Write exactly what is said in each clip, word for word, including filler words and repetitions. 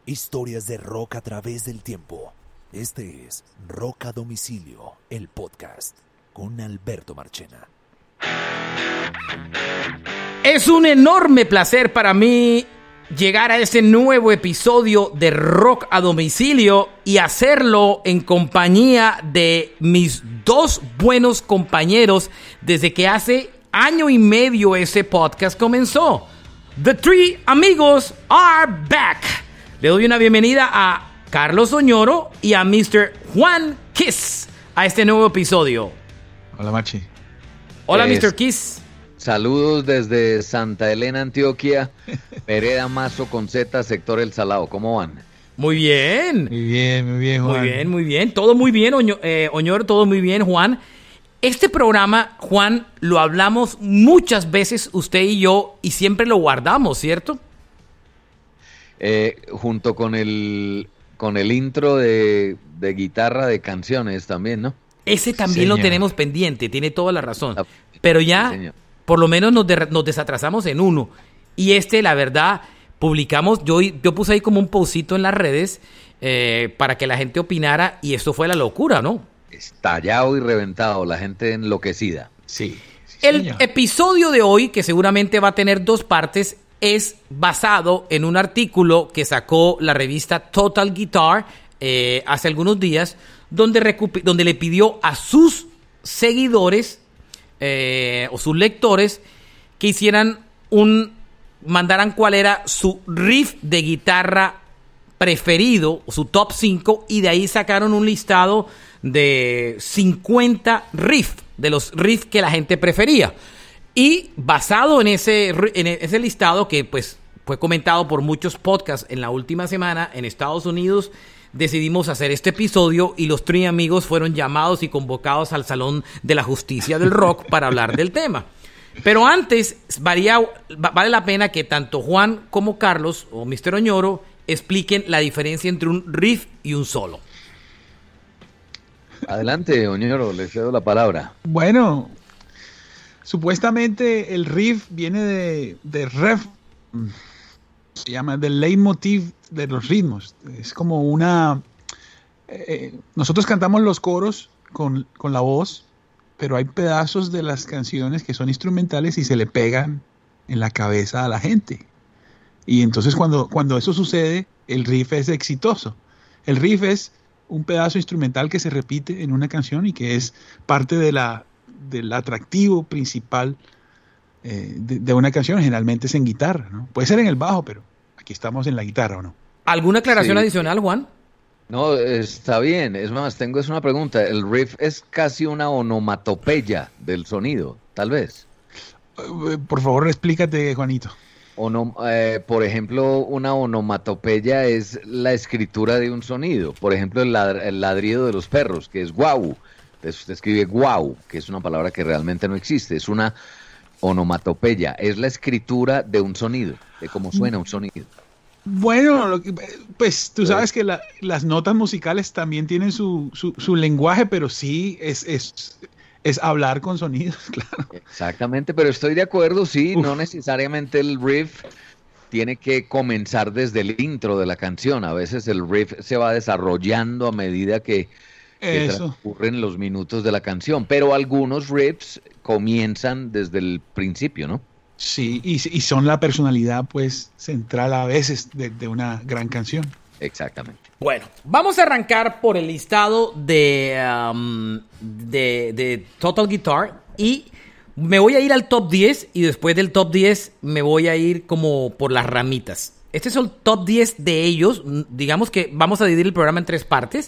Historias de rock a través del tiempo. Este es Rock a Domicilio, el podcast con Alberto Marchena. Es un enorme placer para mí llegar a este nuevo episodio de Rock a Domicilio y hacerlo en compañía de mis dos buenos compañeros desde que hace año y medio ese podcast comenzó. The Three Amigos are back. Le doy una bienvenida a Carlos Oñoro y a mister Juan Kiss a este nuevo episodio. Hola, Machi. Hola, Es... mister Kiss. Saludos desde Santa Elena, Antioquia, Vereda Mazo con Z, sector El Salado. ¿Cómo van? Muy bien. Muy bien, muy bien, Juan. Muy bien, muy bien. Todo muy bien, Oño, eh, Oñoro, todo muy bien, Juan. Este programa, Juan, lo hablamos muchas veces usted y yo y siempre lo guardamos, ¿cierto? Eh, junto con el, con el intro de, de guitarra de canciones también, ¿no? Ese también Señor. lo tenemos pendiente, tiene toda la razón. Ah, Pero ya, sí, señor. por lo menos nos, de, nos desatrasamos en uno. Y este, la verdad, publicamos, yo, yo puse ahí como un postcito en las redes eh, para que la gente opinara y esto fue la locura, ¿no? Estallado y reventado, la gente enloquecida. Sí. sí El señor. episodio de hoy, que seguramente va a tener dos partes, es basado en un artículo que sacó la revista Total Guitar eh, hace algunos días, donde, recup- donde le pidió a sus seguidores eh, o sus lectores que hicieran un, mandaran cuál era su riff de guitarra preferido, su top cinco, y de ahí sacaron un listado de cincuenta riffs, de los riffs que la gente prefería. Y basado en ese, en ese listado que pues fue comentado por muchos podcasts en la última semana en Estados Unidos, decidimos hacer este episodio y los tres amigos fueron llamados y convocados al Salón de la Justicia del Rock para hablar del tema. Pero antes, varía, vale la pena que tanto Juan como Carlos o mister Oñoro expliquen la diferencia entre un riff y un solo. Adelante, Oñoro, le cedo la palabra. Bueno, supuestamente el riff viene de, de ref, se llama del leitmotiv de los ritmos. Es como una... Eh, nosotros cantamos los coros con, con la voz, pero hay pedazos de las canciones que son instrumentales y se le pegan en la cabeza a la gente. Y entonces cuando, cuando eso sucede, el riff es exitoso. El riff es un pedazo instrumental que se repite en una canción y que es parte de la, del atractivo principal eh, de, de una canción. Generalmente es en guitarra, ¿no? Puede ser en el bajo, pero aquí estamos en la guitarra, ¿o no? ¿Alguna aclaración Sí. adicional, Juan? No, está bien. Es más, tengo es una pregunta. El riff es casi una onomatopeya del sonido, tal vez. Eh, Por favor, explícate, Juanito. Onom- eh, por ejemplo, una onomatopeya es la escritura de un sonido. Por ejemplo, el, lad- el ladrido de los perros, que es guau. Entonces usted escribe guau, que es una palabra que realmente no existe. Es una onomatopeya. Es la escritura de un sonido, de cómo suena un sonido. Bueno, lo que- pues tú sabes que la- las notas musicales también tienen su, su, su lenguaje, pero sí es, es, es hablar con sonidos, claro. Exactamente, pero estoy de acuerdo, sí, Uf. no necesariamente el riff tiene que comenzar desde el intro de la canción. A veces el riff se va desarrollando a medida que, que Eso. transcurren los minutos de la canción, pero algunos riffs comienzan desde el principio, ¿no? Sí, y, y son la personalidad, pues, central a veces de, de una gran canción. Exactamente. Bueno, vamos a arrancar por el listado de, um, de, de Total Guitar y me voy a ir al top diez y después del top diez me voy a ir como por las ramitas. Este es el top diez de ellos. Digamos que vamos a dividir el programa en tres partes,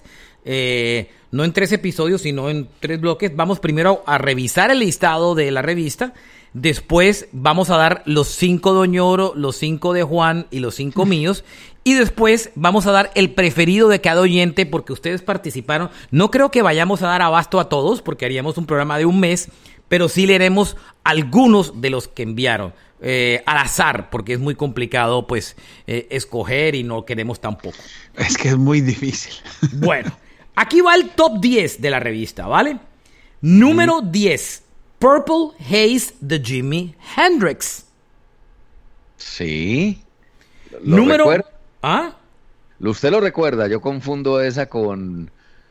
eh, no en tres episodios, sino en tres bloques. Vamos primero a revisar el listado de la revista. Después vamos a dar los cinco de Oñoro, los cinco de Juan y los cinco míos. Y después vamos a dar el preferido de cada oyente porque ustedes participaron. No creo que vayamos a dar abasto a todos porque haríamos un programa de un mes, pero sí leeremos algunos de los que enviaron. Eh, al azar, porque es muy complicado pues eh, escoger y no queremos tampoco. Es que es muy difícil. Bueno, aquí va el top diez de la revista, ¿vale? Número diez. Purple Haze de Jimi Hendrix. Sí. ¿Lo Número... recuerda? ¿Ah? Usted lo recuerda, yo confundo esa con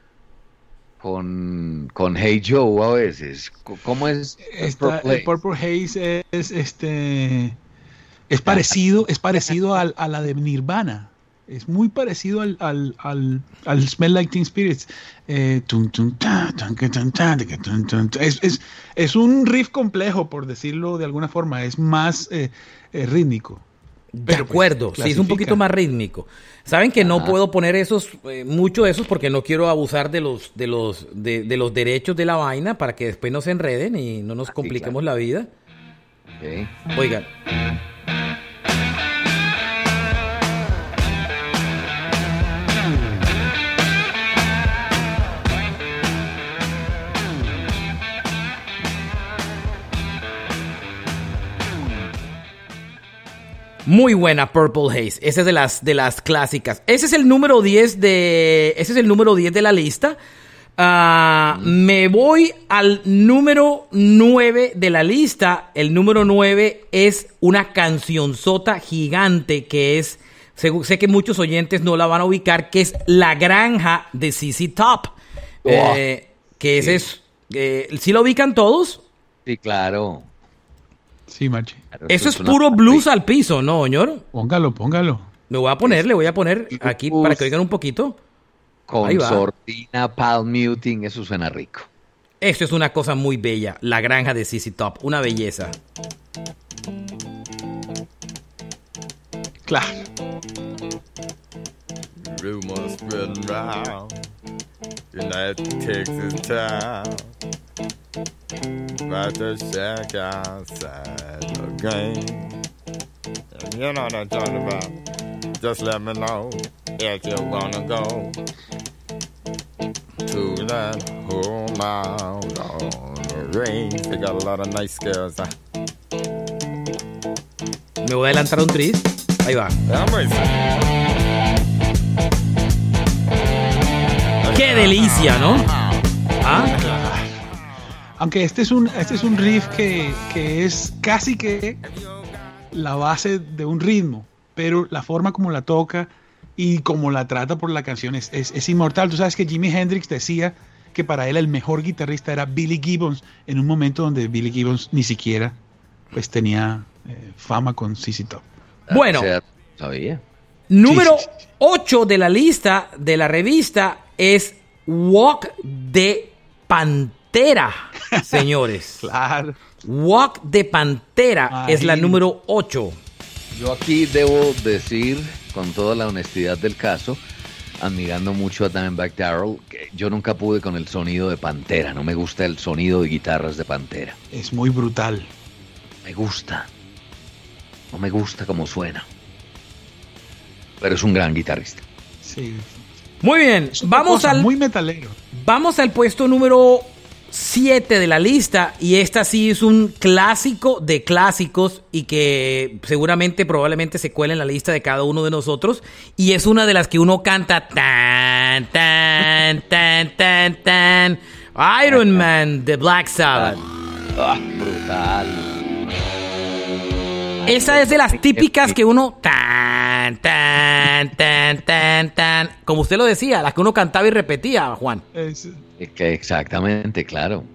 con con Hey Joe a veces. ¿Cómo es? Esta, el Purple Haze es este es parecido, es parecido al, a la de Nirvana. Es muy parecido al, al, al, al Smell Like Teen Spirits. Eh, tum, tum, ta, tum, tum, ta, tum, tum, tum. Es, es, es un riff complejo, por decirlo de alguna forma. Es más eh, eh, rítmico. De acuerdo, pues, sí, es un poquito más rítmico. Saben que no Ajá. puedo poner esos, eh, mucho de esos, porque no quiero abusar de los, de los, de, de los derechos de la vaina para que después no se enreden y no nos ah, compliquemos sí, claro. la vida. Okay. Oigan. Muy buena Purple Haze. Esa es de las, de las clásicas. Ese es el número diez de, ese es el número diez de la lista. Uh, mm. Me voy al número nueve de la lista. El número nueve es una cancionzota gigante que es, sé, sé que muchos oyentes no la van a ubicar, que es La Granja de Z Z Top. Oh. Eh, que ese sí. es, eh, ¿sí lo ubican todos? Sí, claro. Sí, Machi. Claro, eso, eso es, es puro blues al piso, ¿no, señor? Póngalo, póngalo. Me voy a poner, le voy a poner aquí Uf, para que oigan un poquito. Con sordina, palm muting, eso suena rico. Esto es una cosa muy bella. La Granja de Z Z Top, una belleza. Claro. Rumors spreading round in that Texas town about the shack outside the game. And you know what I'm talking about. Just let me know if you wanna go to that whole mile on the range. They got a lot of nice girls. Huh? Me voy a adelantar un tris. Ahí va. ¡Qué delicia!, ¿no? ¿Ah? Aunque este es un, este es un riff que, que es casi que la base de un ritmo, pero la forma como la toca y como la trata por la canción es, es, es inmortal. Tú sabes que Jimi Hendrix decía que para él el mejor guitarrista era Billy Gibbons, en un momento donde Billy Gibbons ni siquiera pues tenía eh, fama con Z Z Top. Bueno, ¿sabía? Número ocho de la lista de la revista es Walk de Pantera, señores. Claro. Walk de Pantera Ay. es la número ocho. Yo aquí debo decir, con toda la honestidad del caso, admirando mucho a Dimebag Darrell, que yo nunca pude con el sonido de Pantera. No me gusta el sonido de guitarras de Pantera. Es muy brutal. Me gusta. No me gusta cómo suena. Pero es un gran guitarrista. Sí. Muy bien, vamos cosa, al muy metalero. Vamos al puesto número siete de la lista, y esta sí es un clásico de clásicos y que seguramente probablemente se cuela en la lista de cada uno de nosotros, y es una de las que uno canta tan tan tan tan tan Iron Man de Black Sabbath. Ah, brutal. Esa es de las típicas que uno tan, tan, tan, tan, tan, como usted lo decía, las que uno cantaba y repetía, Juan. Es... Exactamente, claro.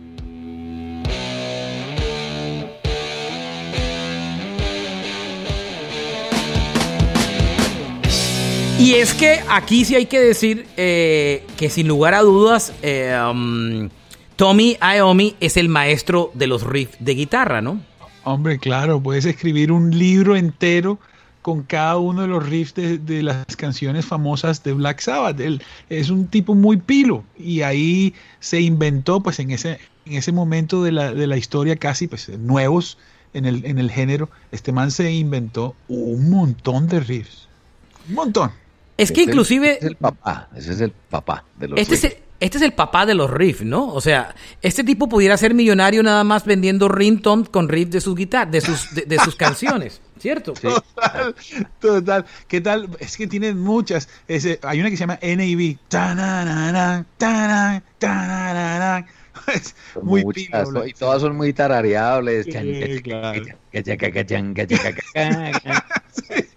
Y es que aquí sí hay que decir eh, que sin lugar a dudas, eh, um, Tommy Iommi es el maestro de los riffs de guitarra, ¿no? Hombre, claro, puedes escribir un libro entero con cada uno de los riffs de, de las canciones famosas de Black Sabbath. Él es un tipo muy pilo, y ahí se inventó, pues en ese, en ese momento de la, de la historia, casi pues nuevos en el, en el género, este man se inventó un montón de riffs. Un montón. Es que ese inclusive... Es el papá, ese es el papá de los este riffs. Es el, Este es el papá de los riffs, ¿no? O sea, este tipo pudiera ser millonario nada más vendiendo ringtones con riffs de sus guitarras, de sus, de, de sus canciones, ¿cierto? Sí. Total, total. ¿Qué tal? Es que tienen muchas. Ese, hay una que se llama N A B. Ta-na-na-na, ta-na, ta-na-na-na. Es muy muchas, pilo, y todas son muy tarareables. Sí, claro.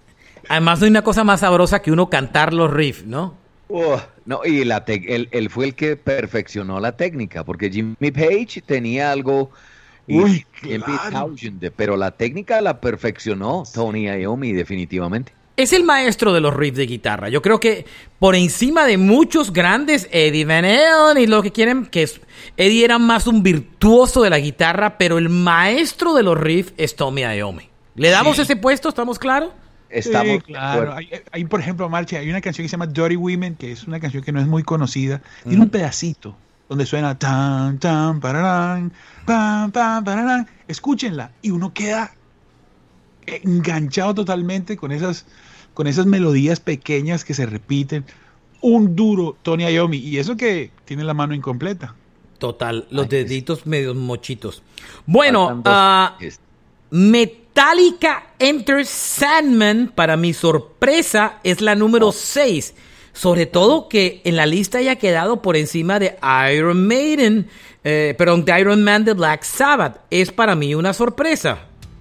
Además, no hay una cosa más sabrosa que uno cantar los riffs, ¿no? Oh, no, y la te- él, él fue el que perfeccionó la técnica, porque Jimmy Page tenía algo, y Uy, Jimmy claro. Townshend, pero la técnica la perfeccionó Tony Iommi definitivamente. Es el maestro de los riffs de guitarra. Yo creo que por encima de muchos grandes, Eddie Van Halen y lo que quieren, que es, Eddie era más un virtuoso de la guitarra, pero el maestro de los riffs es Tony Iommi. ¿Le damos Sí. ese puesto? ¿Estamos claros? Estamos Sí, de claro. acuerdo. Hay, hay, por ejemplo, Marche, hay una canción que se llama Dirty Women, que es una canción que no es muy conocida. Tiene un pedacito donde suena tan, tan, pararán, pam, pam, pararán. Escúchenla y uno queda enganchado totalmente con esas, con esas melodías pequeñas que se repiten. Un duro Tony Iommi. Y eso que tiene la mano incompleta. Total, los Ay, deditos medio mochitos. Bueno, Faltan dos. ah, Es- Metallica Enter Sandman, para mi sorpresa, es la número seis. Sobre todo que en la lista haya quedado por encima de Iron Maiden, eh, perdón, de Iron Man de Black Sabbath. Es para mí una sorpresa.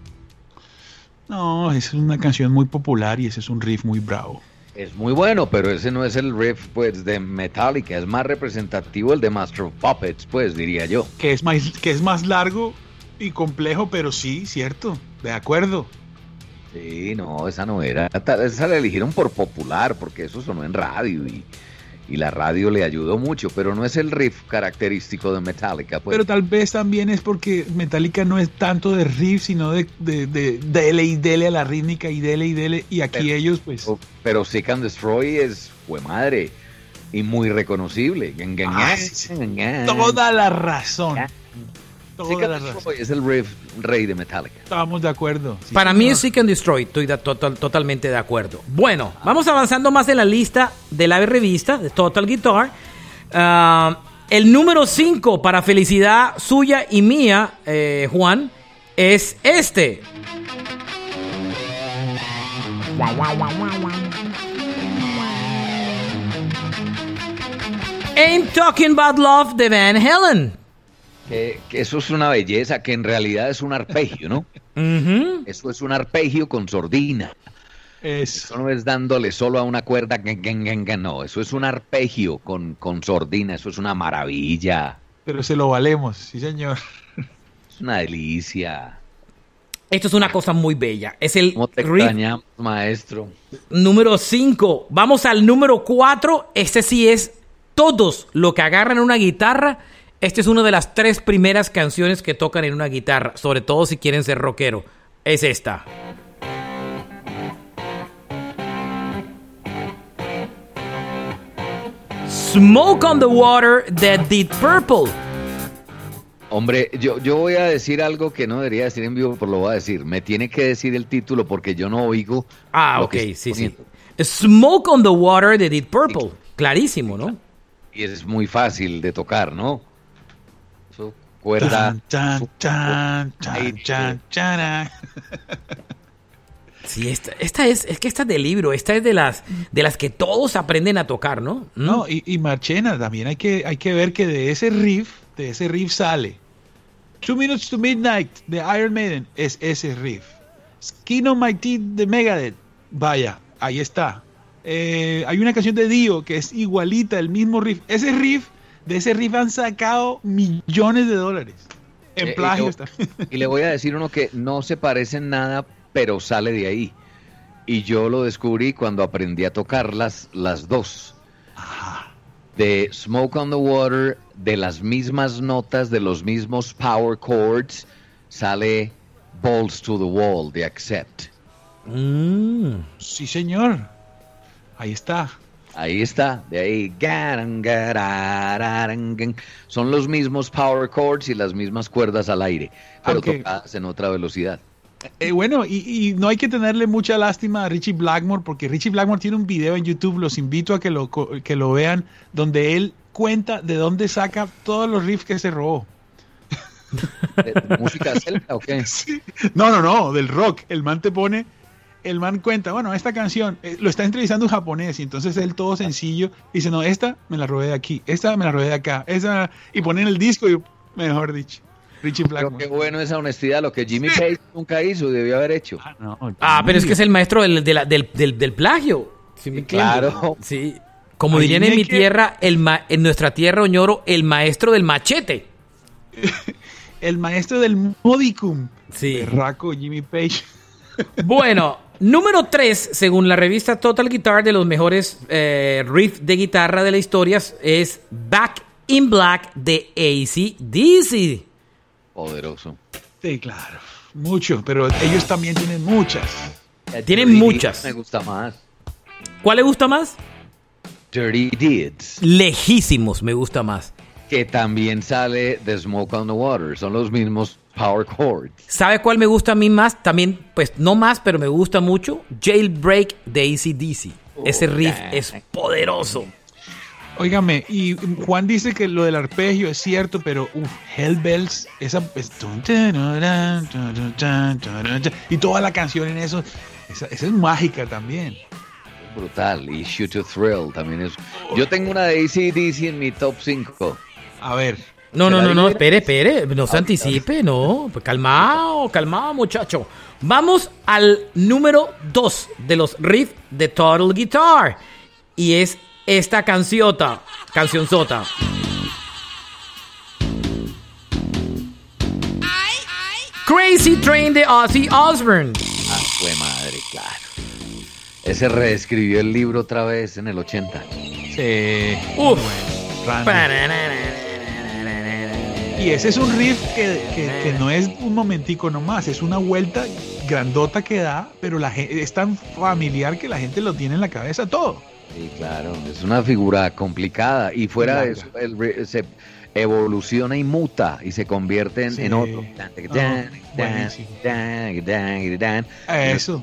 No, es una canción muy popular y ese es un riff muy bravo. Es muy bueno, pero ese no es el riff pues de Metallica, es más representativo el de Master of Puppets, pues diría yo. Que es más, que es más largo y complejo, pero sí, cierto, de acuerdo. Sí, no, esa no era, ta- esa la eligieron por popular, porque eso sonó en radio y, y la radio le ayudó mucho, pero no es el riff característico de Metallica, pues. Pero tal vez también es porque Metallica no es tanto de riff, sino de, de, de dele y dele a la rítmica y dele y dele. Y aquí Pero- ellos, pues. Pero Seek and Destroy es, fue madre, y muy reconocible. Gan, gan, Ah, gan, sí. gan, gan. Toda la razón. Seek Toda and la razón. Destroy es el riff rey de Metallica. Estamos de acuerdo. Sí, Para mí señor. es Seek and Destroy, estoy da- total- totalmente de acuerdo. Bueno, vamos avanzando más en la lista de la revista de Total Guitar. Ah, el número cinco, para felicidad suya y mía, eh, Juan, es este. Ain't Talking About Love de Van Halen. Que, que eso es una belleza, que en realidad es un arpegio, ¿no? Ujú. Eso es un arpegio con sordina. Es, Eso no es dándole solo a una cuerda, gan, gan, gan, gan, no. Eso es un arpegio con, con sordina. Eso es una maravilla. pero se lo valemos, sí, señor. Es una delicia. Esto es una cosa muy bella. Es el ¿Cómo te riff extrañamos, maestro? número cinco. Vamos al número cuatro. Este sí es todos lo que agarran una guitarra. Esta es una de las tres primeras canciones que tocan en una guitarra. Sobre todo si quieren ser rockero. Es esta. Smoke on the Water de Deep Purple. Hombre, yo, yo voy a decir algo que no debería decir en vivo, pero lo voy a decir. Me tiene que decir el título porque yo no oigo. Ah, lo ok, que está sí, sí. poniendo. Smoke on the Water de Deep Purple. Clarísimo, ¿no? Y es muy fácil de tocar, ¿no? Eso, cuerda. Chan, chan, chan, Ahí, chan, chan, chan. Sí, esta, esta es, es que esta es de libro, esta es de las, de las que todos aprenden a tocar, ¿no? ¿Mm? No, y, y Marchena, también hay que, hay que ver que de ese riff, de ese riff sale Two Minutes to Midnight de Iron Maiden, es ese riff. Skin on My Teeth de Megadeth, vaya, ahí está. Eh, hay una canción de Dio que es igualita, el mismo riff. Ese riff, de ese riff han sacado millones de dólares. En Eh, plagio yo- está. Y le voy a decir uno que no se parece en nada, pero sale de ahí. Y yo lo descubrí cuando aprendí a tocar las, las dos. De Smoke on the Water, de las mismas notas, de los mismos power chords, sale Balls to the Wall de Accept. Mm. Sí, señor. Ahí está. Ahí está, de ahí. garan, garararan, gan. Son los mismos power chords y las mismas cuerdas al aire, pero Aunque- tocadas en otra velocidad. Eh, bueno, y, y no hay que tenerle mucha lástima a Richie Blackmore, porque Richie Blackmore tiene un video en YouTube, los invito a que lo, co- que lo vean, donde él cuenta de dónde saca todos los riffs que se robó. ¿De- de ¿Música celta o qué? No, no, no, del rock. El man te pone, el man cuenta, bueno, esta canción, eh, lo está entrevistando un japonés, y entonces él todo sencillo dice, no, esta me la robé de aquí, esta me la robé de acá, esa, y pone en el disco, y mejor dicho. Richie Pero Blackmore. qué bueno esa honestidad, lo que Jimmy Page nunca hizo, debió haber hecho. Ah, no, Ah, pero es que es Jimmy. el maestro del, de la- del, del, del plagio. ¿Sí me entiendes? Claro. Sí. Como Ahí dirían en hay mi que- tierra, el ma- en nuestra tierra, Oñoro, el maestro del machete. El maestro del modicum. Sí. Berraco Jimmy Page. Bueno, número tres, según la revista Total Guitar, de los mejores eh, riffs de guitarra de la historia, es Back in Black de A C D C. Poderoso. Sí, claro. Mucho, pero ellos también tienen muchas. Tienen Dirty muchas. Deeds Me gusta más. ¿Cuál le gusta más? Dirty Deeds. Lejísimos me gusta más. Que también sale de Smoke on the Water. Son los mismos power chords. ¿Sabe cuál me gusta a mí más? También, pues no más, pero me gusta mucho. Jailbreak de A C D C. Ese riff es poderoso. Óigame, y Juan dice que lo del arpegio es cierto, pero uff, Hellbells, esa es- y toda la canción en eso, esa, esa es mágica también. Brutal. Y Shoot to Thrill también es. Yo tengo una de A C D C en mi top cinco. A ver, No, ¿Se no, la no, no, diera? espere, espere, no se anticipe, no, pues calmado, calmado, muchacho. Vamos al número dos de los riffs de Total Guitar, y es esta canciota, cancionzota. Crazy Train de Ozzy Osbourne. Ah, fue madre, claro. Ese reescribió el libro otra vez en el ochenta. sí, Uf. Randy. Y ese es un riff que, que- que no es un momentico nomás, es una vuelta grandota que da, pero la gente, es tan familiar que la gente lo tiene en la cabeza todo. Sí, claro. Es una figura complicada. Y fuera de eso, el re- se evoluciona y muta y se convierte en, Sí. en otro. Ah, buenísimo. Eso.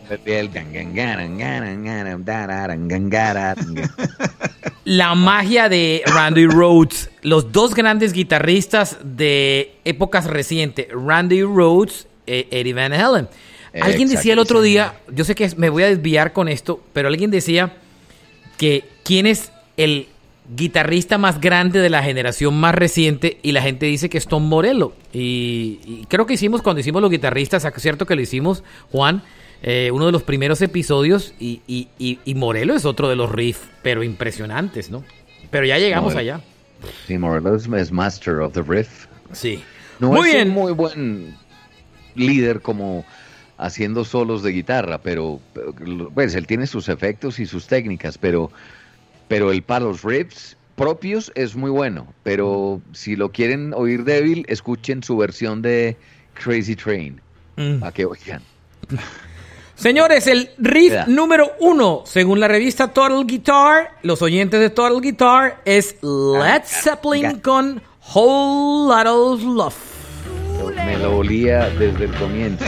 La magia de Randy Rhoads, los dos grandes guitarristas de épocas recientes, Randy Rhoads e Eddie Van Halen. Alguien decía el Exacto, otro sí. día, yo sé que me voy a desviar con esto, pero alguien decía que quién es el guitarrista más grande de la generación más reciente, y la gente dice que es Tom Morello. Y, y creo que hicimos, cuando hicimos los guitarristas, es cierto que lo hicimos, Juan, eh, uno de los primeros episodios, y, y, y, y Morello es otro de los riffs, pero impresionantes, ¿no? Pero ya llegamos Morello. allá. Sí, Morello es- es master of the riff. Sí. No Muy es bien. un muy buen líder como haciendo solos de guitarra, pero pero, pues él tiene sus efectos y sus técnicas, pero pero el para los riffs propios es muy bueno, pero si lo quieren oír débil, escuchen su versión de Crazy Train, Mm. para que oigan. Señores, el riff Vea. número uno, según la revista Total Guitar, los oyentes de Total Guitar, es Led Zeppelin con Whole Lotta Love. Me lo olía desde el comienzo.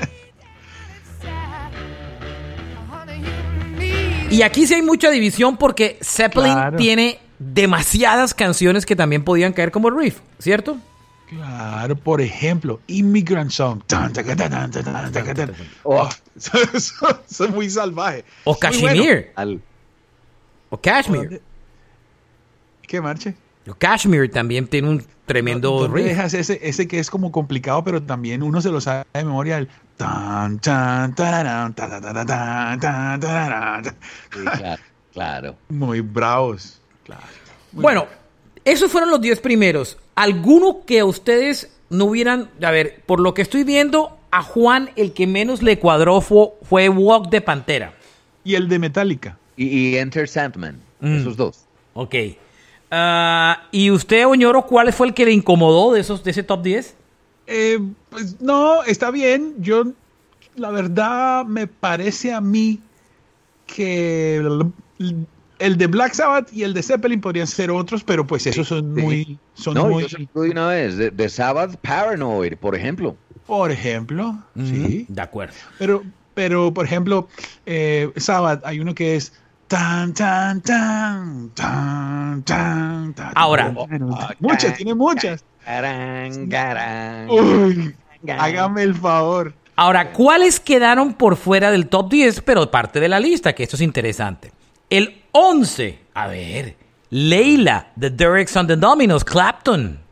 Y aquí sí hay mucha división porque Zeppelin Claro. tiene demasiadas canciones que también podían caer como riff, ¿cierto? Claro, por ejemplo, Immigrant Song. Tan, taca, tan, tan, tan, taca, tan. Oh, eso, eso- eso es muy salvaje. O Muy bueno. Kashmir, Al, o Kashmir. ¿Qué marche? O Kashmir también tiene un tremendo ¿Dónde riff. dejas ese, ese que es como complicado, pero también uno se lo sabe de memoria? El tan, tan, tararán, ta, ta, ta, ta, tan, tan, tararán. sí, claro, claro. Muy bravos. Claro. Muy Bueno, esos fueron los diez primeros. ¿Alguno que a ustedes no hubieran... A ver, por lo que estoy viendo, a Juan el que menos le cuadró fue, fue Walk de Pantera. Y el de Metallica. Y, y Enter Sandman, Mm. esos dos. Ok. Ah, ¿y usted, Oñoro, cuál fue el que le incomodó de, esos, de ese top diez? Eh, pues no, está bien. Yo, la verdad, me parece a mí que el, el de Black Sabbath y el de Zeppelin podrían ser otros, pero pues esos son Sí. muy, son No, muy, yo se lo digo de una vez, de, de Sabbath Paranoid, por ejemplo. por ejemplo, sí. De acuerdo. Pero, pero por ejemplo, eh, Sabbath, hay uno que es tan, tan, tan, tan, tan, tan. Ahora. tan, tan. Muchas, tiene muchas. Garán, garán. Uy, hágame el favor. Ahora, ¿cuáles quedaron por fuera del top diez, pero parte de la lista? Que esto es interesante. El once, a ver, Leila, de Derek and the Dominos, Clapton.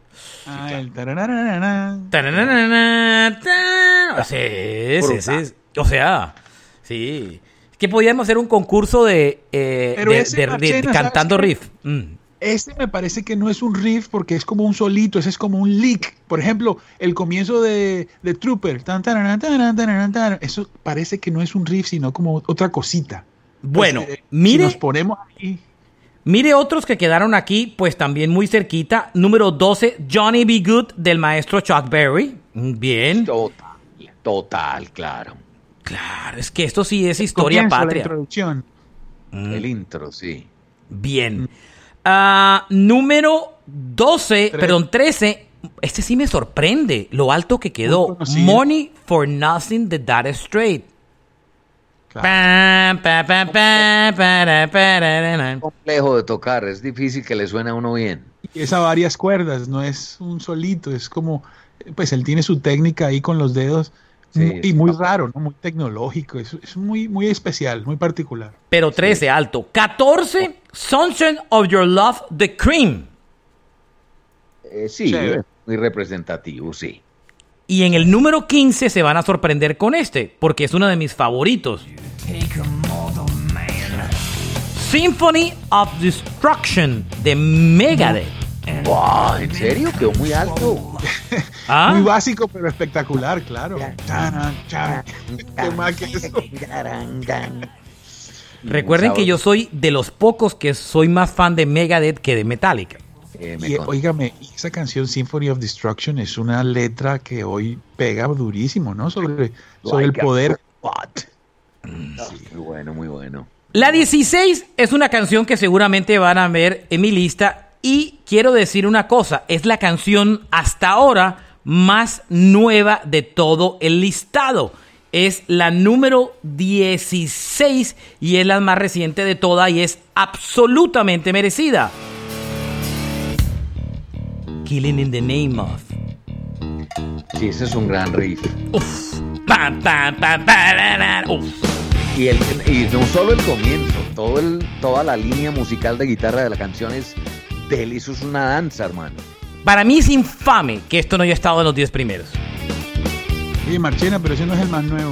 Ah, el tararararara. Tarararara, ta- Sí, sí, sí. O sea, sí. Que podíamos hacer un concurso de, eh, Pero de, ese de- de- Marchena, cantando ¿sabes qué? riff. Mm. Este me parece que no es un riff porque es como un solito, ese es como un lick. Por ejemplo, el comienzo de, de Trooper, tan, taran, taran, taran, taran, eso parece que no es un riff, sino como otra cosita. Bueno, Pues, eh, mire, si nos ponemos aquí, mire otros que quedaron aquí, pues también muy cerquita. Número doce, Johnny B. Good, del maestro Chuck Berry. Mm, Bien. Total, total, claro. Claro, es que esto sí es historia comienzo, la patria. introducción. Mm. El intro, sí. Bien. Ah, número doce, Tres. perdón, trece. Este sí me sorprende lo alto que quedó. Muy conocido. Money for Nothing de Dire Straits. Claro. Pa, pa, pa, pa, para, para, Complejo de tocar, es difícil que le suene a uno bien. Y es a varias cuerdas, no es un solito, es como, pues él tiene su técnica ahí con los dedos. Sí, muy- y es muy capaz. raro, ¿no? Muy tecnológico, es, es muy, muy especial, muy particular. Pero trece, alto. catorce, Sunshine of Your Love, The Cream. Eh, sí, Chévere. es muy representativo, sí. Y en el número quince se van a sorprender con este, porque es uno de mis favoritos. Symphony of Destruction de Megadeth. Wow, ¿en serio? Quedó muy alto. ¿Ah? Muy básico, pero espectacular, claro. Taran, chan. ¿Qué más que eso? Recuerden que yo soy de los pocos que soy más fan de Megadeth que de Metallica. Eh, me Y, con- óigame, esa canción Symphony of Destruction es una letra que hoy pega durísimo, ¿no? Sobre, sobre el Like a poder. robot. Muy bueno, muy bueno. La dieciséis es una canción que seguramente van a ver en mi lista y quiero decir una cosa, es la canción hasta ahora más nueva de todo el listado. Es la número dieciséis y es la más reciente de todas y es absolutamente merecida. Killing in the Name of. Sí, ese es un gran riff. Uf. Pa, pa, pa, pa, ra, ra. Uf. Y, el, y no solo el comienzo, todo el, toda la línea musical de guitarra de la canción es delicioso, es una danza, hermano. Para mí es infame que esto no haya estado en los diez primeros. Oye, Marchena, pero ese no es el más nuevo.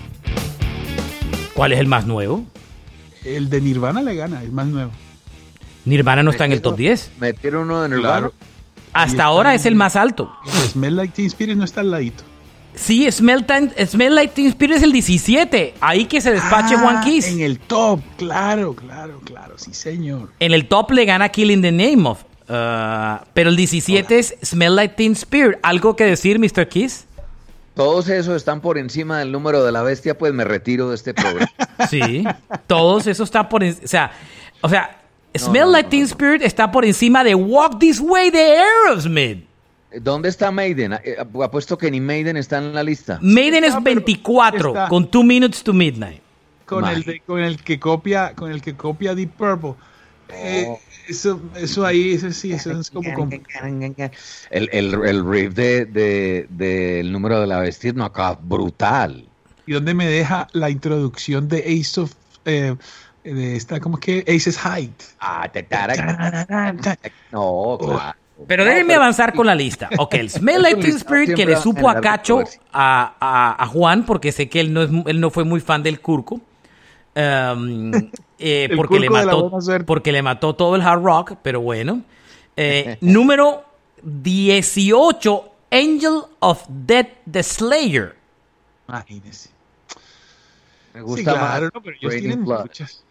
¿Cuál es el más nuevo? El de Nirvana le gana, el más nuevo. Nirvana no está en el top diez. Metieron uno en el Claro. Hasta está ahora en- es el más alto. Smell Like Teen Spirit no está al ladito. Sí, Smell, Time- Smell Like Teen Spirit es el diecisiete. Ahí que se despache Ah, One Kiss. En el top, claro, claro, claro, sí, señor. En el top le gana Killing the Name of. Uh, pero el diecisiete es Smell Like Teen Spirit. ¿Algo que decir, mister Kiss? Todos esos están por encima del número de la bestia, pues me retiro de este programa. Sí. Todos esos están por encima. O sea, o sea Smell no, Like no, Teen no. Spirit está por encima de Walk This Way de Aerosmith. ¿Dónde está Maiden? Eh, Apuesto que ni Maiden está en la lista. Maiden es Está, pero veinticuatro está. con Two Minutes to Midnight. Con el, Mágico. de- con el que copia, con el que copia Deep Purple. Eh, Oh. eso, eso ahí, eso sí, eso es como con- El, el, el riff de, de, del número de la bestia no acá, brutal. ¿Y dónde me deja la introducción de Ace of eh, de esta, ¿cómo es que? Aces Height. Ah, te tara- No, claro. Pero No, déjenme pero- avanzar con la lista. Ok, el Smell Like Teen Spirit que le supo a Cacho a, a, a Juan, porque sé que él no, es, él no fue muy fan del Curco. Um, eh, El porque, le Curco de la mató, buena suerte. porque le mató todo el hard rock, pero bueno. Eh, número dieciocho, Angel of Death, The Slayer. Imagínese. Me Sí, gusta claro, más no, pero ellos Raining tienen Blood. muchas.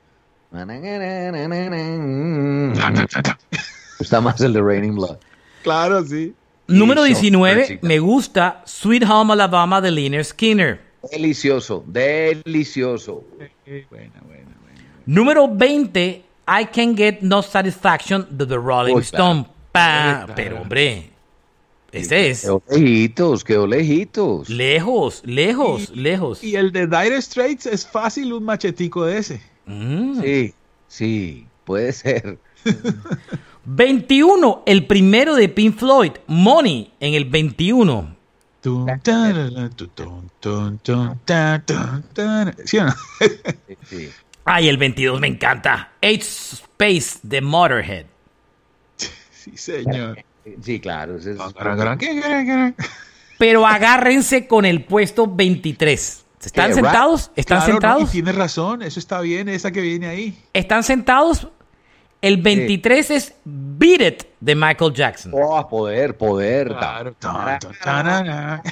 Me gusta más el de Raining Blood. Claro, sí. Número Eso, diecinueve, chica. me gusta Sweet Home Alabama de Lynyrd Skynyrd. Delicioso, delicioso. Eh, Buena, buena, buena. Número veinte, I Can Get No Satisfaction de The Rolling Uy, Stone. Pa- Claro. Pero hombre, este es Quedó lejitos, quedó lejitos. lejos, lejos, lejos. Y el de Dire Straits es fácil un machetico de ese. Mm. Sí, sí, puede ser. veintiuno, el primero de Pink Floyd, Money, en el veintiuno. Tun, tarara, tu, tun, tun, tun, ta, tun, tara. ¿Sí o no? Sí, sí. Ay, el veintidós me encanta. Eight Space de Motorhead. Sí, señor. Sí, claro. Ese es... Pero agárrense con el puesto veintitrés. ¿Están Eh, sentados? ¿Están Claro, sentados? no, y tienes razón, eso está bien, esa que viene ahí. ¿Están sentados? El veintitrés es Beat It de Michael Jackson. Oh, poder, poder. Claro. Tan, tan, tarara.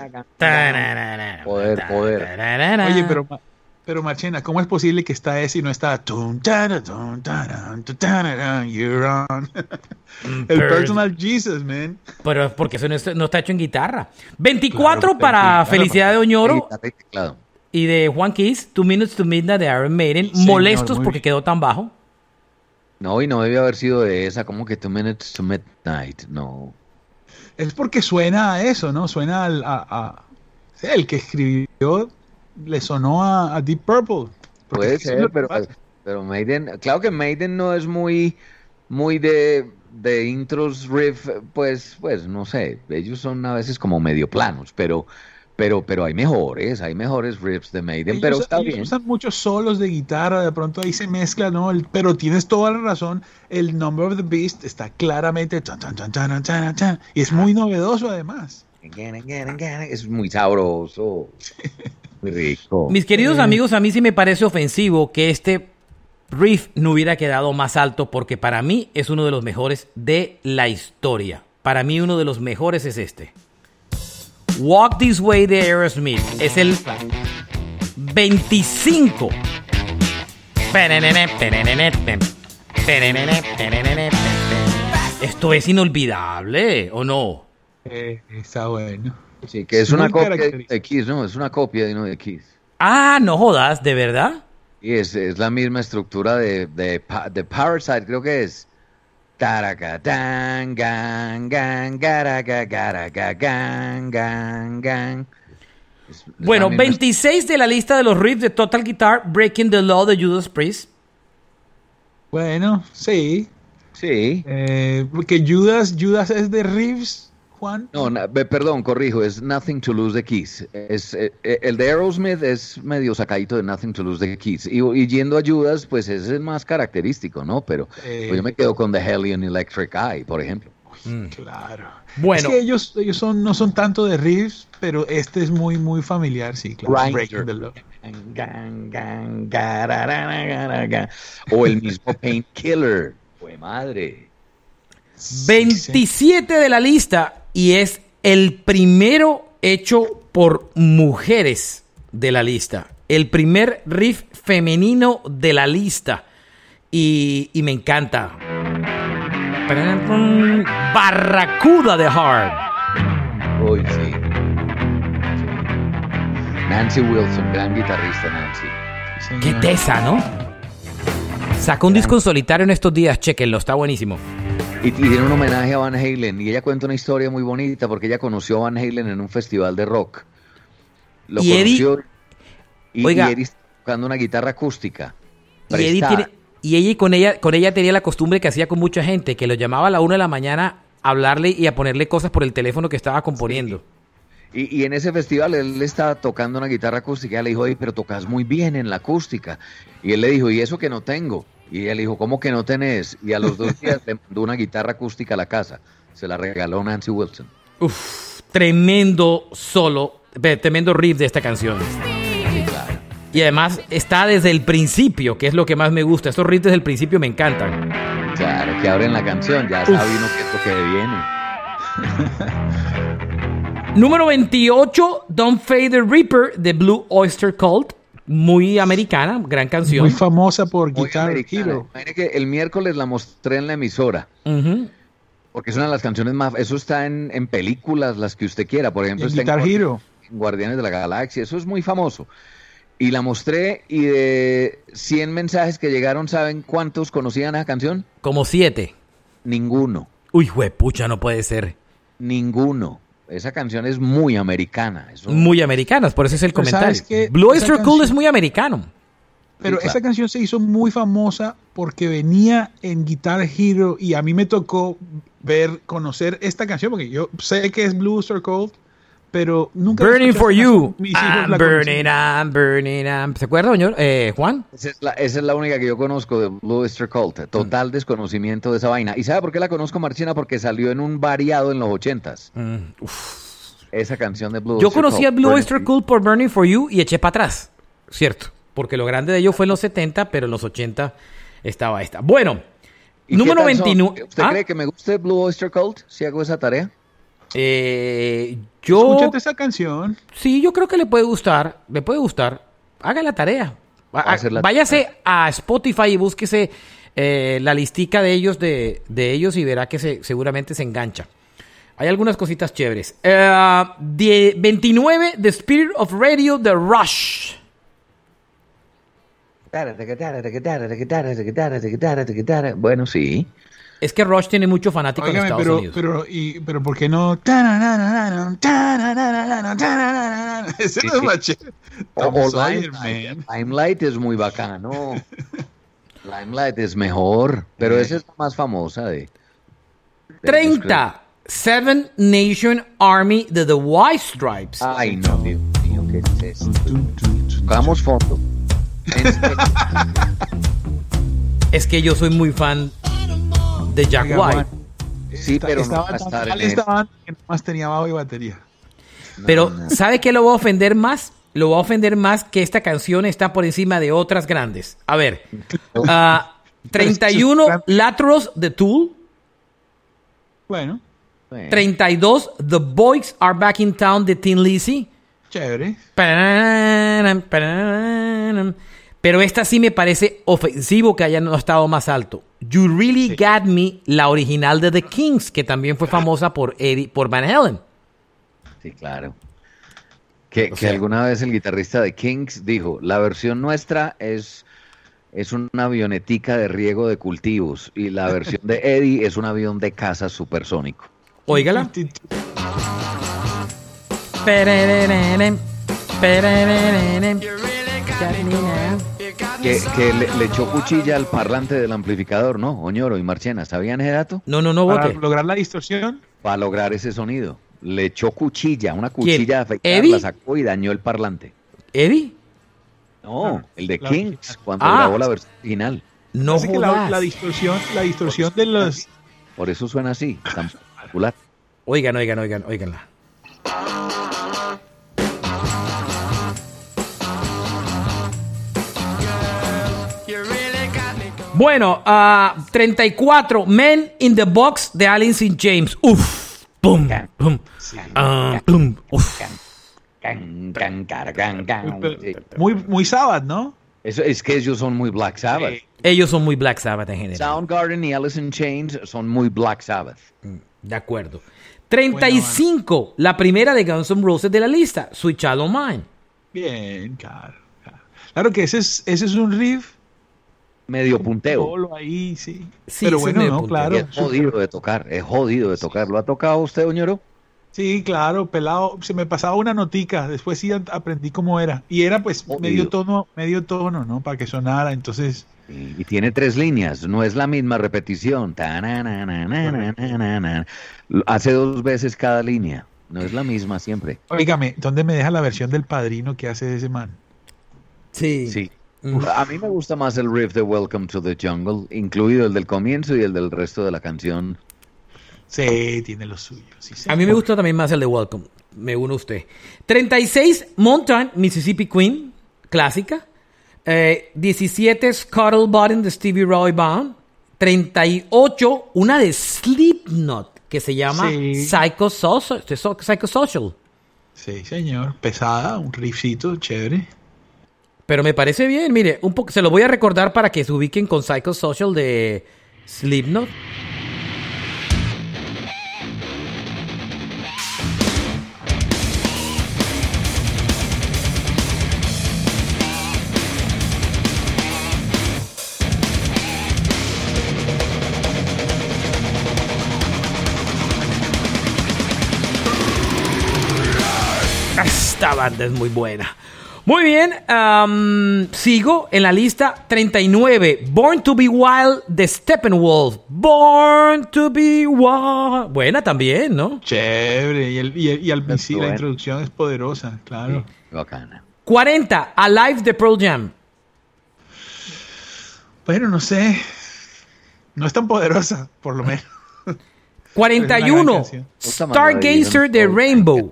Poder, poder. Oye, pero, Ma- pero Marchena, ¿cómo es posible que está ese y no está tun, tara, tun, taran, tun, tarara, you're on? El Pero- personal Jesus, man. Pero es porque eso no, es- no está hecho en guitarra. veinticuatro Claro, para claro, Felicidad de Oñoro Guitarra y teclado. y de Juan Keys, Two Minutes to Midnight de Iron Maiden. Señor, Molestos muy porque bien. quedó tan bajo. No, y no debió haber sido de esa, como que Two Minutes to Midnight. No. Es porque suena a eso, ¿no? Suena al, a, a- sí, el que escribió le sonó a, a Deep Purple. Porque Puede es que eso es ser, lo que pero, pasa. pero Maiden, claro que Maiden no es muy, muy de, de intros, riff, pues, pues, no sé, ellos son a veces como medio planos, pero, pero, pero hay mejores, hay mejores riffs de Maiden, Ellos, pero está ellos bien. usan muchos solos de guitarra, de pronto ahí se mezcla, ¿no? El- pero tienes toda la razón, el Number of the Beast está claramente tan, tan, tan, tan, tan, tan, y es muy novedoso además. Es muy sabroso, muy rico. Mis queridos Eh. amigos, a mí sí me parece ofensivo que este riff no hubiera quedado más alto porque para mí es uno de los mejores de la historia. Para mí uno de los mejores es este. Walk This Way de Aerosmith. Es el veinticinco. Esto es inolvidable, ¿o no? Eh, está bueno. Sí, que es Muy una copia característico. de Kiss, ¿no? Es una copia de uno de Kiss. Ah, no jodas, ¿de verdad? Y es, es la misma estructura de, de, Pa- de Parasite, creo que es. Taraca, tan, gan, gan, garaga, garaga, gan, gan, gan. Es- es Bueno, la misma veintiséis de la lista de los riffs de Total Guitar, Breaking the Law de Judas Priest. Bueno, sí. Sí. Eh, porque Judas, Judas es de riffs, Juan. No, na- be- perdón, corrijo, es Nothing to Lose de Kiss. Es, eh, eh, el de Aerosmith es medio sacadito de Nothing to Lose de Kiss. Y, y yendo a Judas, pues ese es el más característico, ¿no? Pero Eh. pues yo me quedo con The Hellion Electric Eye, por ejemplo. Claro. Bueno. Es que ellos, ellos son, no son tanto de riffs, pero este es muy, muy familiar, sí, claro. Grinder. Breaking the Law. Gan, gan, gararara, garara. O el mismo Painkiller. Fue madre. veintisiete de la lista y es el primero hecho por mujeres de la lista. El primer riff femenino de la lista. Y, y me encanta. Barracuda de Hard. Uy, sí. Nancy Wilson, gran guitarrista Nancy. Señor. Qué tesa, ¿no? Sacó un disco en solitario en estos días, chequenlo, está buenísimo. Y, y tiene un homenaje a Van Halen. Y ella cuenta una historia muy bonita porque ella conoció a Van Halen en un festival de rock. Lo Y Eddie- conoció y, Oiga. y Eddie está tocando una guitarra acústica. Y, Eddie prestada. tiene- y ella y con ella, con ella tenía la costumbre que hacía con mucha gente, que lo llamaba a la una de la mañana a hablarle y a ponerle cosas por el teléfono que estaba componiendo. Y, y en ese festival él estaba tocando una guitarra acústica. Ella le dijo, "Ey, pero tocas muy bien en la acústica." Y él le dijo, "¿Y eso que no tengo?" Y ella le dijo, "¿Cómo que no tenés?" Y a los dos días le mandó una guitarra acústica a la casa. Se la regaló Nancy Wilson. Uf, tremendo solo, eh, tremendo riff de esta canción. Sí, claro. Y además está desde el principio, que es lo que más me gusta. Estos riffs desde el principio me encantan. Claro, que abren la canción. Ya sabe uno qué es lo que viene. Número veintiocho, Don't Fade the Reaper de Blue Oyster Cult. Muy americana, gran canción. Muy famosa por Muy Guitar americana. Hero. Imagine que el miércoles la mostré en la emisora. Ujú. Porque es una de las canciones más... Eso está en, en películas, las que usted quiera. Por ejemplo, En está Guitar en, Hero. en Guardianes de la Galaxia. Eso es muy famoso. Y la mostré y de cien mensajes que llegaron, ¿saben cuántos conocían esa canción? Como siete. Ninguno. Uy, juepucha, no puede ser. Ninguno. Esa canción es muy americana. Eso, Muy americanas, por eso es el Pero comentario. ¿sabes qué? Blue Esa Oyster Cult canción- es muy americano. Pero Sí, claro. esa canción se hizo muy famosa porque venía en Guitar Hero y a mí me tocó ver, conocer esta canción porque yo sé que es Blue Oyster Cult, pero nunca la Burning escuché for hasta You. mis hijos I'm la burning, conocen. I'm burning, I'm... ¿Se acuerda, señor? Eh, Juan. Esa es, la, esa es la única que yo conozco de Blue Oyster Cult. Total desconocimiento de esa vaina. ¿Y sabe por qué la conozco, Marchena? Porque salió en un variado en los ochentas. Mm, uf. Esa canción de Blue Yo Oyster conocí a Cult, Blue Burning Oyster for You. Cult por Burning for You y eché para atrás. Cierto. Porque lo grande de ellos fue en los setenta, pero en los ochenta estaba esta. Bueno, ¿Y número qué tal son? veintinueve. ¿Usted ¿Ah? cree que me guste Blue Oyster Cult si hago esa tarea? Eh, yo... Escúchate esa canción. Sí, yo creo que le puede gustar. Le puede gustar. Haga la tarea. Va a hacer la Váyase tarea. a Spotify y búsquese eh, la listica de ellos de, de ellos y verá que se, seguramente se engancha. Hay algunas cositas chéveres. Eh, de veintinueve, The Spirit of Radio, The Rush. Bueno, sí. Es que Rush tiene mucho fanático en Óigame, Estados pero, Unidos. pero, y, pero ¿por qué no? Ese Sí, no es sí. más chévere. O, Tom o Sawyer, Limelight. man. Limelight es muy bacano. Limelight es mejor, pero esa es la más famosa de... de treinta, Seven Nation Army de The White Stripes. Ay, no, Dios mío, ¿qué es esto? Tocamos fondo. En serio. Es que yo soy muy fan de Jack Oiga, White. Juan, Sí, esta- pero no estaba va a tan estar mal en esta el- banda que nomás tenía bajo y batería. Pero, No, no. ¿sabe qué lo va a ofender más? Lo va a ofender más que esta canción está por encima de otras grandes. A ver, ah, treinta y uno, Latros de Tool. Bueno, Bueno, treinta y dos, The Boys Are Back in Town de Tin Lizzy. chévere. Paranam, paranam. Pero esta sí me parece ofensivo que haya no estado más alto. You Really Got Me, la original de The Kings, que también fue famosa por, Eddie, por Van Halen. sí, claro. Que, O que sea- alguna vez el guitarrista de Kings dijo, la versión nuestra es, es una avionetica de riego de cultivos y la versión de Eddie es un avión de caza supersónico. Óigala. Perererem, perererem. Que, que le, le echó cuchilla al parlante del amplificador, ¿no? Oñoro y Marchena, ¿sabían ese dato? No, no, no, Para bote. lograr la distorsión. Para lograr ese sonido. Le echó cuchilla, una ¿Quién? cuchilla de afeitar, ¿Eddie? la sacó y dañó el parlante. ¿Eddie? No, el de la Kings, original. cuando Ah. grabó la versión original. No Así que la, jodas. la distorsión, la distorsión de los. Por eso suena así, tan particular. Oigan, oigan, oigan, oiganla. Bueno, ah, treinta y cuatro, Men in the Box de Alice in James. Uf, pum, pum, ah, plum, uf. Can, can, cara, can, can. Sí. Muy, muy Sabbath, ¿no? Eso es que ellos son muy Black Sabbath. Ellos son muy Black Sabbath en general. Soundgarden y Alice in Chains son muy Black Sabbath. De acuerdo. treinta y cinco, la primera de Guns N' Roses de la lista, Sweet Child O' Mine. Bien, claro. Claro, claro que ese es, ese es un riff. Medio punteo. Solo ahí, sí. Sí, Pero sí, bueno, medio no, punteo. claro. Y es jodido de tocar, es jodido de tocar. ¿Lo ha tocado usted, Oñoro? Sí, claro, pelado. Se me pasaba una notica. Después sí aprendí cómo era. Y era pues Jodido. medio tono, medio tono, ¿no? Para que sonara. Entonces, Y, y tiene tres líneas, no es la misma repetición. Ta-na-na-na-na-na-na-na. Hace dos veces cada línea, no es la misma siempre. óigame, ¿dónde me deja la versión del Padrino que hace ese man? Sí. Sí. Mm. A mí me gusta más el riff de Welcome to the Jungle, incluido el del comienzo y el del resto de la canción. Sí, tiene lo suyo. Sí, sí. A mí me gusta también más el de Welcome. Me uno a usted. treinta y seis, Mountain, Mississippi Queen, clásica. Eh, diecisiete, Scuttle Button de Stevie Ray Vaughan. treinta y ocho, una de Slipknot que se llama Sí. Psychosocial. Psychosocial. Sí, señor. Pesada, un riffcito chévere. Pero me parece bien, mire, un poco, se lo voy a recordar para que se ubiquen con Psychosocial de Slipknot. Esta banda es muy buena. Muy bien, um, sigo en la lista treinta y nueve. Born to be Wild de Steppenwolf. Born to be Wild. Buena también, ¿no? Chévere. Y, el, y, el, y al, Pero sí, la bueno. introducción es poderosa, claro. Sí, bacana. cuarenta. Alive de Pearl Jam. Bueno, no sé. No es tan poderosa, por lo menos. cuarenta y Es una gran uno. canción. Stargazer de Rainbow.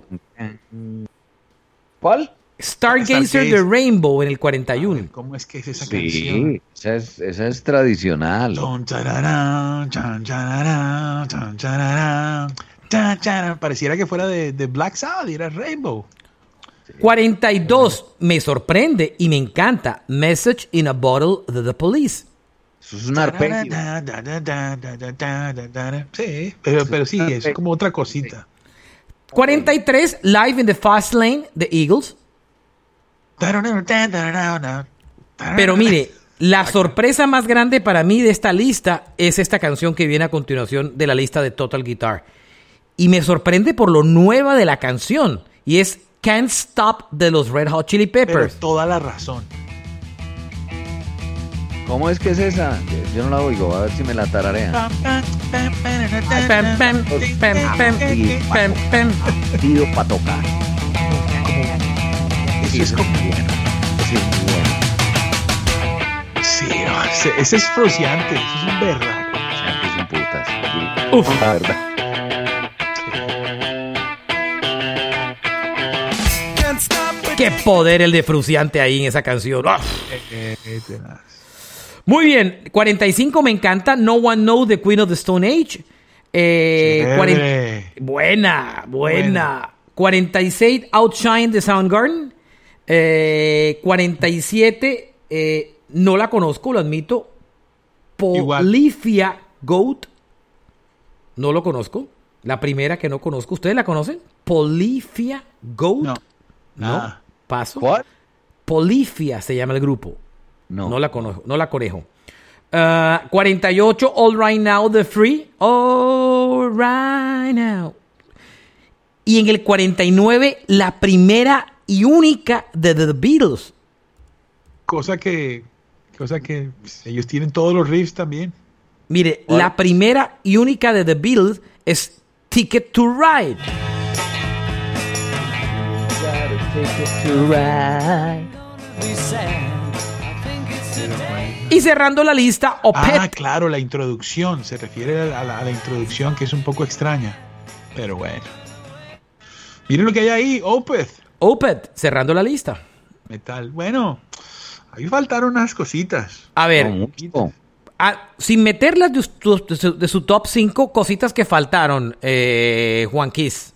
¿Cuál? Stargazer Stargazer. de Rainbow en el cuarenta y uno. ¿Cómo es que es esa canción? Sí, esa es, esa es tradicional. Ton, chararán, chan, chararán, chan, chararán, chan, chararán. Pareciera que fuera de, de Black Sabbath y era Rainbow. cuarenta y dos. Me sorprende y me encanta. Message in a Bottle de The Police. Eso es un arpegio. Sí, pero, pero sí, es como otra cosita. cuarenta y tres. Live in the Fast Lane de Eagles. Pero mire, la sorpresa más grande para mí de esta lista es esta canción que viene a continuación de la lista de Total Guitar. Y me sorprende por lo nueva de la canción. Y es Can't Stop de los Red Hot Chili Pero Peppers. toda la razón. ¿Cómo es que es esa? Yo no la oigo, a ver si me la tararean. Pam, pam, pam, pam, pam, pam. Pido para tocar. Eso es como... Sí, bueno. Sí, no, ese, ese es frustrante, eso es un berraco. Siempre son putas. Sí. Uf. La verdad. Qué poder el de Fruciante ahí en esa canción. ¡Ah! Eh, eh, tenaz. Muy bien, cuarenta y cinco me encanta. No One Knows the Queen of the Stone Age. Eh, Chévere. cuarenta Buena, buena. Buena. cuarenta y seis, Outshine de Soundgarden. Eh, cuarenta y siete, eh, no la conozco, lo admito. Igual. Polyphia Goat. No lo conozco. La primera que no conozco. ¿Ustedes la conocen? Polyphia Goat. No, No, nada. paso. ¿Cuál? Polyphia se llama el grupo. No. No la conozco, no la conejo. Ah, cuarenta y ocho, All Right Now The Free. All Right Now. Y en el cuarenta y nueve, la primera y única de The Beatles. Cosa que, cosa que pues, ellos tienen todos los riffs también. Mire, ¿Cuál? la primera y única de The Beatles es Ticket to Ride. Y cerrando la lista, Opeth. Ah, claro, la introducción. Se refiere a la, a la introducción que es un poco extraña. Pero bueno. Miren lo que hay ahí, Opeth. Opeth, cerrando la lista. Metal. Bueno, ahí faltaron unas cositas. A ver, No, mucho. ah, sin meterlas de, su- de su, de su top cinco, cositas que faltaron, eh, Juan Kiss.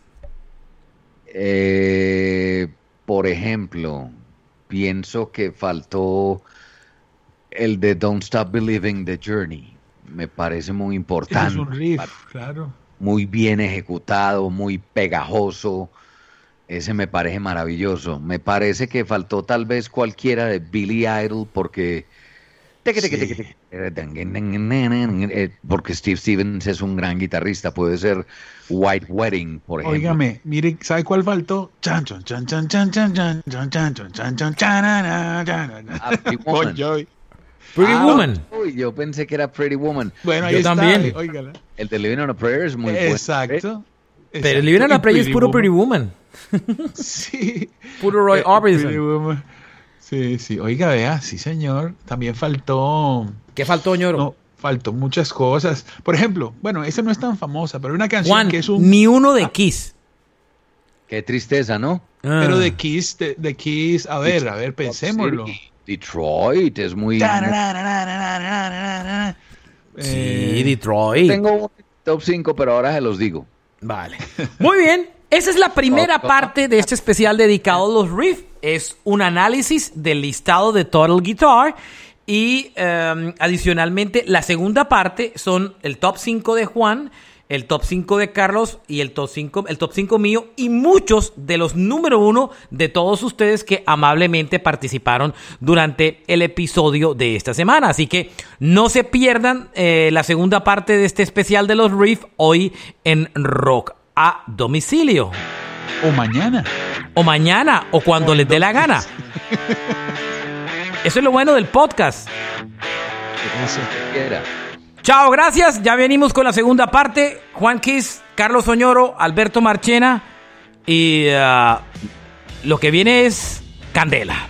Eh, por ejemplo, pienso que faltó el de Don't Stop Believing the Journey. Me parece muy Eso importante. es un riff, claro. Muy bien ejecutado, muy pegajoso. Ese me parece maravilloso. Me parece que faltó tal vez cualquiera de Billy Idol porque... Sí. Eh, Porque Steve Stevens es un gran guitarrista. Puede ser White Wedding, por ejemplo. Óigame, mire, ¿sabe cuál faltó? Chan, chan, chan, chan, chan, chan, chan, chan, chan, chan, chan, chan, charana, charana. Ah, Pretty Woman. Bon Jovi. Pretty Ah, Woman. uy, yo pensé que era Pretty Woman. Bueno, ahí Yo está. también. Óigala. El de Living on a Prayer es muy bueno. Exacto. Pero exacto. el Living on Y a Prayer es puro Pretty Woman. Sí. Puro Roy Eh, Orbison. Pretty Woman. Sí, sí. Oiga, vea, sí, señor. También faltó. ¿Qué faltó, ñoro? No, faltó muchas cosas. Por ejemplo, bueno, esa no es tan famosa, pero hay una canción Juan, que es un. ni uno de Kiss. Qué tristeza, ¿no? Ah. Pero de Kiss, de, de Kiss. A ver, a ver, pensémoslo. Detroit es muy... Sí, Eh, Detroit. Tengo un top cinco, pero ahora se los digo. Vale. Muy bien. Esa es la primera parte de este especial dedicado a los riffs. Es un análisis del listado de Total Guitar. Y eh, adicionalmente, la segunda parte son el top cinco de Juan, el top cinco de Carlos y el top cinco, el top cinco mío y muchos de los número uno de todos ustedes que amablemente participaron durante el episodio de esta semana. Así que no se pierdan eh, la segunda parte de este especial de los riffs hoy en Rock a Domicilio. O mañana. O mañana, o cuando les dé la gana. Eso es lo bueno del podcast. Eso. Quiera. Chao, gracias. Ya venimos con la segunda parte. Juan Kiss, Carlos Oñoro, Alberto Marchena. Y uh, lo que viene es candela.